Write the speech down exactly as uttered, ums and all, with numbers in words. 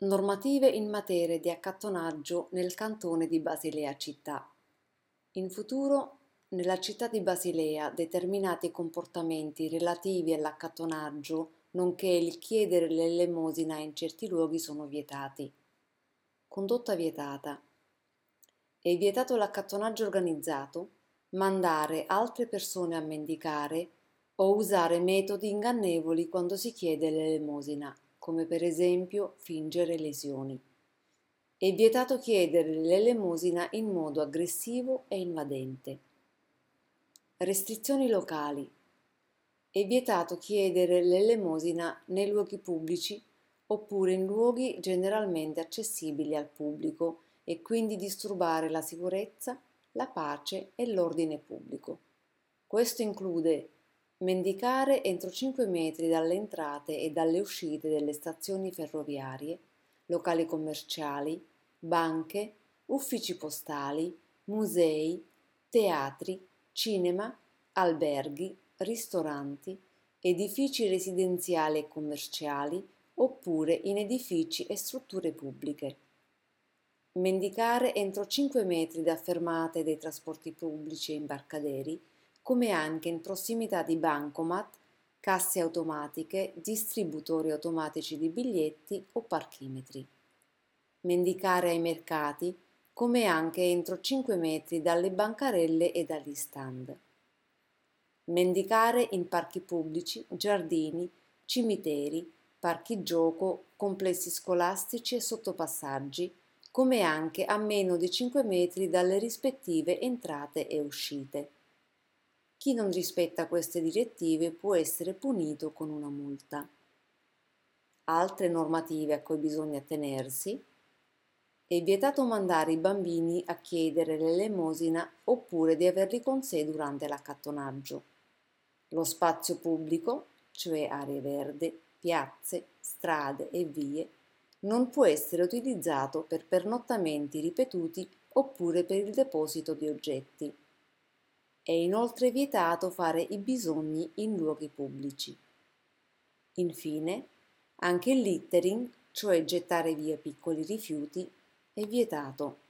Normative in materia di accattonaggio nel cantone di Basilea Città. In futuro, nella città di Basilea, determinati comportamenti relativi all'accattonaggio, nonché il chiedere l'elemosina in certi luoghi sono vietati. Condotta vietata. È vietato l'accattonaggio organizzato, mandare altre persone a mendicare o usare metodi ingannevoli quando si chiede l'elemosina, come per esempio fingere lesioni. È vietato chiedere l'elemosina in modo aggressivo e invadente. Restrizioni locali. È vietato chiedere l'elemosina nei luoghi pubblici oppure in luoghi generalmente accessibili al pubblico e quindi disturbare la sicurezza, la pace e l'ordine pubblico. Questo include mendicare entro cinque metri dalle entrate e dalle uscite delle stazioni ferroviarie, locali commerciali, banche, uffici postali, musei, teatri, cinema, alberghi, ristoranti, edifici residenziali e commerciali oppure in edifici e strutture pubbliche. Mendicare entro cinque metri da fermate dei trasporti pubblici e imbarcaderi, come anche in prossimità di bancomat, casse automatiche, distributori automatici di biglietti o parchimetri. Mendicare ai mercati, come anche entro cinque metri dalle bancarelle e dagli stand. Mendicare in parchi pubblici, giardini, cimiteri, parchi gioco, complessi scolastici e sottopassaggi, come anche a meno di cinque metri dalle rispettive entrate e uscite. Chi non rispetta queste direttive può essere punito con una multa. Altre normative a cui bisogna attenersi: è vietato mandare i bambini a chiedere l'elemosina oppure di averli con sé durante l'accattonaggio. Lo spazio pubblico, cioè aree verdi, piazze, strade e vie, non può essere utilizzato per pernottamenti ripetuti oppure per il deposito di oggetti. È inoltre vietato fare i bisogni in luoghi pubblici. Infine, anche il littering, cioè gettare via piccoli rifiuti, è vietato.